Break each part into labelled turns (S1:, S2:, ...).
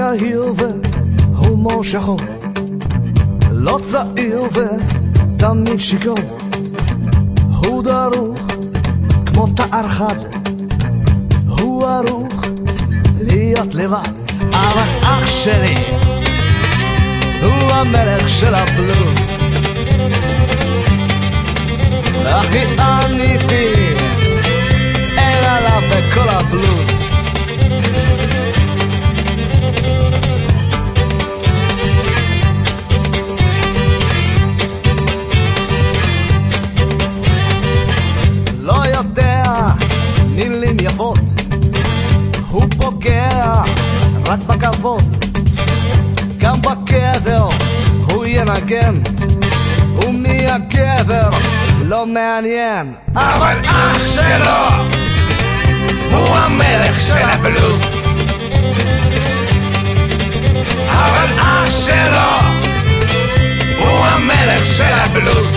S1: יהיר והומור שחור, לא צעיר ותמיד שיכור, הוא דרוך כמו תער חד, הוא ערוך להיות לבד, אבל אח שלי הוא המלך של הבלוז. הכי אמיתי אין עליו בכל הבלוז. לא יודע מילים יפות, הוא פוגע רק בכבוד, גם בקבר הוא ינגן, ומי הגבר לא מעניין,
S2: אבל אח שלו הוא המלך של הבלוז. אבל אח שלו הוא המלך של הבלוז.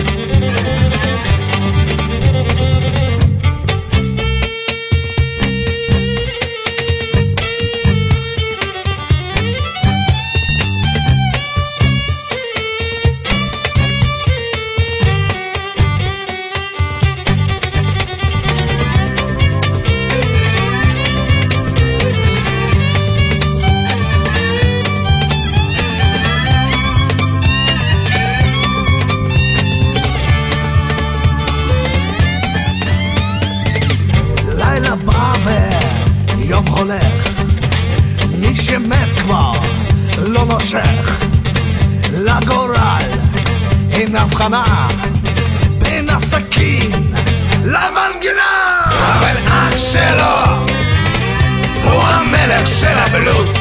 S1: יום הולך, מי שמת כבר לא נושך, לגורל אין הבחנה בין הסכין למנגינה.
S2: אבל אח שלו הוא המלך של הבלוז.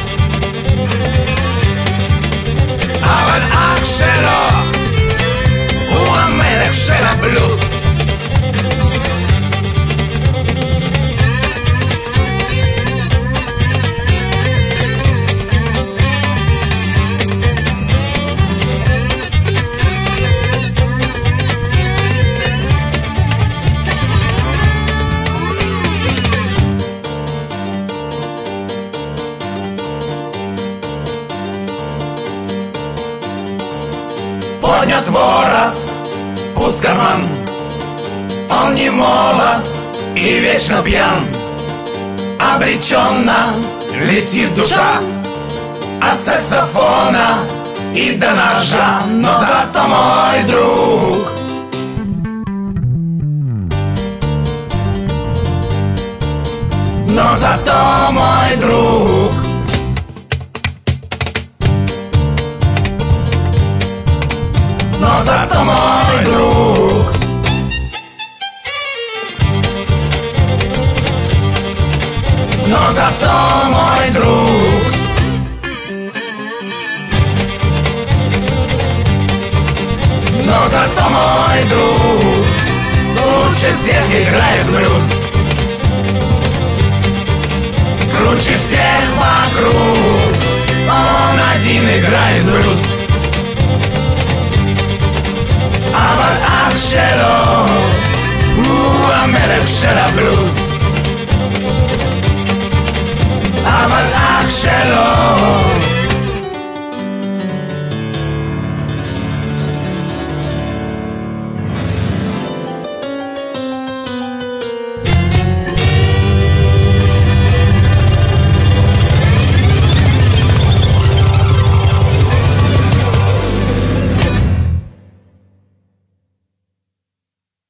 S2: אבל אח שלו הוא המלך של הבלוז. Поднят ворот, пуст карман. Он не молод и вечно пьян. Обреченно летит душа от саксофона и до ножа. Но зато мой друг Но зато мой друг Но зато мой друг Но зато мой друг Но зато мой друг лучше всех играет блюз. Круче всех вокруг он один играет блюз. אבל אח שלו הוא המלך של הבלוז.